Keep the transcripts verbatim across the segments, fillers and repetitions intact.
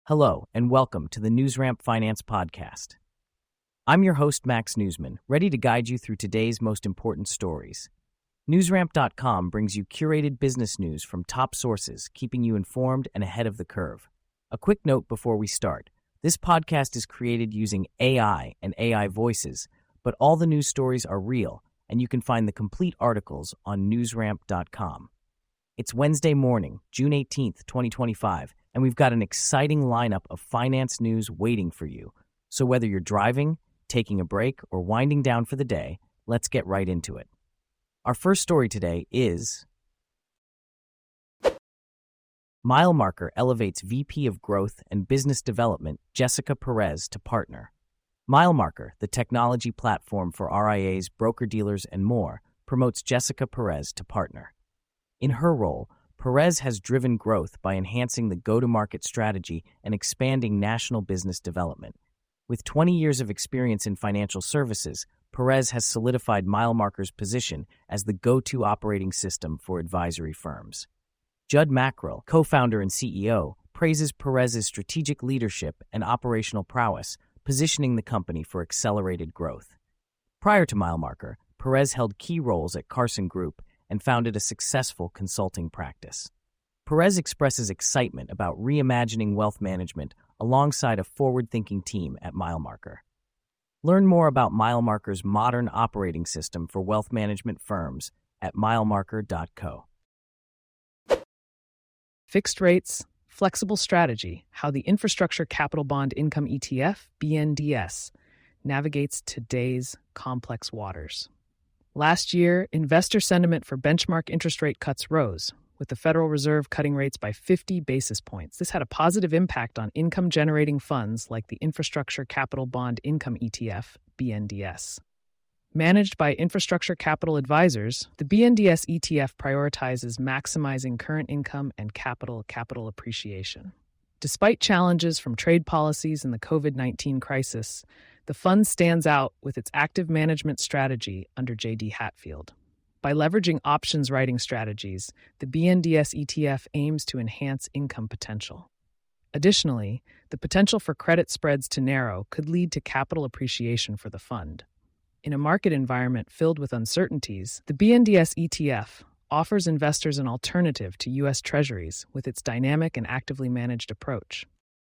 Hello, and welcome to the NewsRamp Finance Podcast. I'm your host, Max Newsman, ready to guide you through today's most important stories. NewsRamp dot com brings you curated business news from top sources, keeping you informed and ahead of the curve. A quick note before we start. This podcast is created using A I and A I voices, but all the news stories are real, and you can find the complete articles on NewsRamp dot com. It's Wednesday morning, June eighteenth, twenty twenty-five, and we've got an exciting lineup of finance news waiting for you. So whether you're driving, taking a break, or winding down for the day, let's get right into it. Our first story today is MileMarker elevates V P of Growth and Business Development Jessica Perez to partner. MileMarker, the technology platform for R I As, broker-dealers, and more, promotes Jessica Perez to partner. In her role, Perez has driven growth by enhancing the go-to-market strategy and expanding national business development. With twenty years of experience in financial services, Perez has solidified MileMarker's position as the go-to operating system for advisory firms. Judd Mackrell, co-founder and C E O, praises Perez's strategic leadership and operational prowess, positioning the company for accelerated growth. Prior to MileMarker, Perez held key roles at Carson Group and founded a successful consulting practice. Perez expresses excitement about reimagining wealth management alongside a forward-thinking team at MileMarker. Learn more about MileMarker's modern operating system for wealth management firms at milemarker dot co. Fixed rates, flexible strategy, how the Infrastructure Capital Bond Income E T F, B N D S, navigates today's complex waters. Last year, investor sentiment for benchmark interest rate cuts rose, with the Federal Reserve cutting rates by fifty basis points. This had a positive impact on income-generating funds like the Infrastructure Capital Bond Income E T F, B N D S. Managed by Infrastructure Capital Advisors, the B N D S E T F prioritizes maximizing current income and capital capital appreciation. Despite challenges from trade policies and the covid nineteen crisis, the fund stands out with its active management strategy under J D Hatfield. By leveraging options writing strategies, the B N D S E T F aims to enhance income potential. Additionally, the potential for credit spreads to narrow could lead to capital appreciation for the fund. In a market environment filled with uncertainties, the B N D S E T F offers investors an alternative to U S Treasuries with its dynamic and actively managed approach.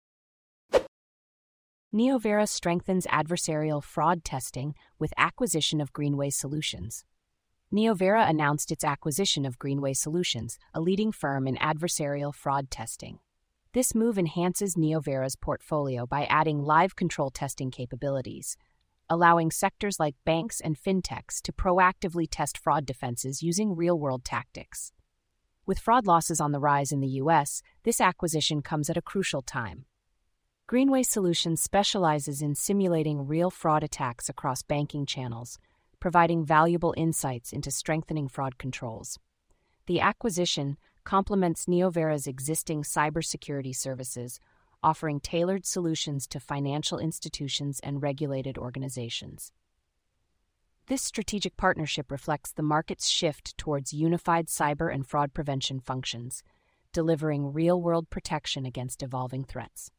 Neovera strengthens adversarial fraud testing with acquisition of Greenway Solutions. Neovera announced its acquisition of Greenway Solutions, a leading firm in adversarial fraud testing. This move enhances Neovera's portfolio by adding live control testing capabilities, allowing sectors like banks and fintechs to proactively test fraud defenses using real-world tactics. With fraud losses on the rise in the U S, this acquisition comes at a crucial time. Greenway Solutions specializes in simulating real fraud attacks across banking channels, providing valuable insights into strengthening fraud controls. The acquisition complements Neovera's existing cybersecurity services, offering tailored solutions to financial institutions and regulated organizations. This strategic partnership reflects the market's shift towards unified cyber and fraud prevention functions, delivering real-world protection against evolving threats.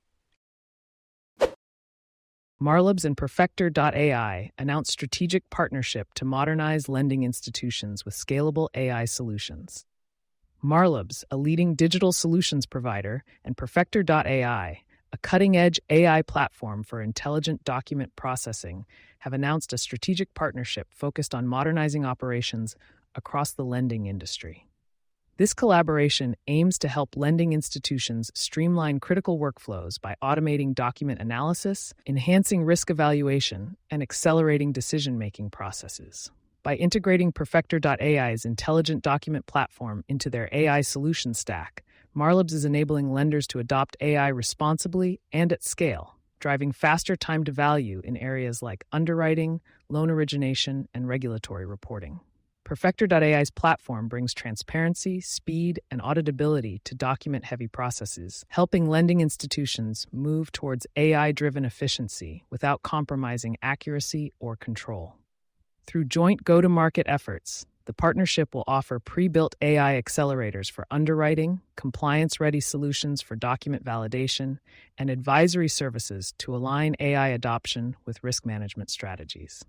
Marlabs and Perfector dot A I announced strategic partnership to modernize lending institutions with scalable A I solutions. Marlabs, a leading digital solutions provider, and Perfector dot A I, a cutting-edge A I platform for intelligent document processing, have announced a strategic partnership focused on modernizing operations across the lending industry. This collaboration aims to help lending institutions streamline critical workflows by automating document analysis, enhancing risk evaluation, and accelerating decision-making processes. By integrating Perfector dot A I's intelligent document platform into their A I solution stack, Marlabs is enabling lenders to adopt A I responsibly and at scale, driving faster time to value in areas like underwriting, loan origination, and regulatory reporting. Perfector dot A I's platform brings transparency, speed, and auditability to document-heavy processes, helping lending institutions move towards A I-driven efficiency without compromising accuracy or control. Through joint go-to-market efforts, The partnership will offer pre-built A I accelerators for underwriting, compliance-ready solutions for document validation, and advisory services to align A I adoption with risk management strategies.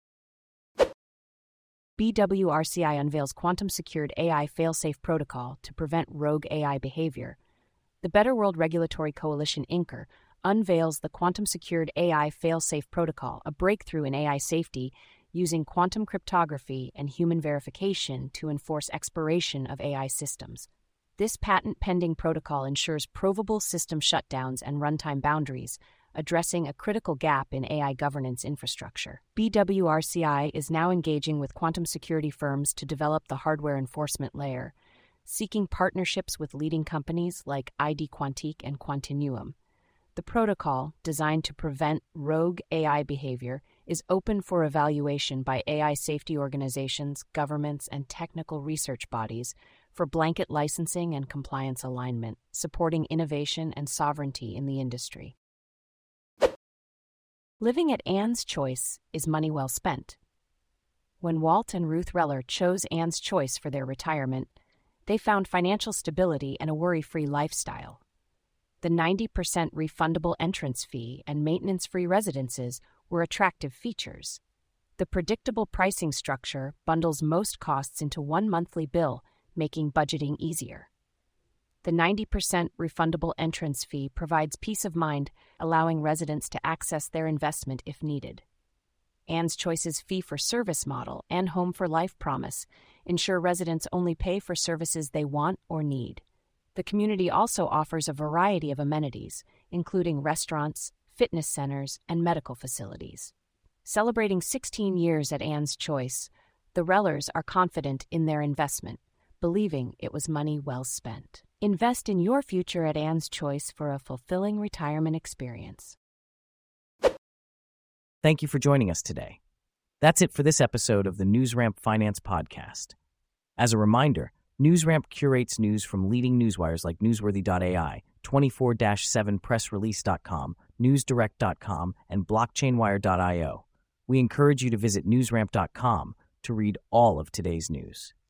B W R C I unveils quantum-secured A I fail-safe protocol to prevent rogue A I behavior. The Better World Regulatory Coalition, Incorporated, unveils the quantum-secured A I fail-safe protocol, a breakthrough in A I safety using quantum cryptography and human verification to enforce expiration of A I systems. This patent-pending protocol ensures provable system shutdowns and runtime boundaries, addressing a critical gap in A I governance infrastructure. B W R C I is now engaging with quantum security firms to develop the hardware enforcement layer, seeking partnerships with leading companies like I D Quantique and Quantinuum. The protocol, designed to prevent rogue A I behavior, is open for evaluation by A I safety organizations, governments, and technical research bodies for blanket licensing and compliance alignment, supporting innovation and sovereignty in the industry. Living at Anne's Choice is money well spent. When Walt and Ruth Reller chose Anne's Choice for their retirement, they found financial stability and a worry-free lifestyle. The ninety percent refundable entrance fee and maintenance-free residences were attractive features. The predictable pricing structure bundles most costs into one monthly bill, making budgeting easier. The ninety percent refundable entrance fee provides peace of mind, allowing residents to access their investment if needed. Anne's Choice's fee-for-service model and Home for Life promise ensure residents only pay for services they want or need. The community also offers a variety of amenities, including restaurants, fitness centers, and medical facilities. Celebrating sixteen years at Anne's Choice, the Rellers are confident in their investment, believing it was money well spent. Invest in your future at Anne's Choice for a fulfilling retirement experience. Thank you for joining us today. That's it for this episode of the NewsRamp Finance Podcast. As a reminder, NewsRamp curates news from leading newswires like Newsworthy dot A I, twenty-four seven press release dot com, newsdirect dot com, and blockchain wire dot io. We encourage you to visit newsramp dot com to read all of today's news.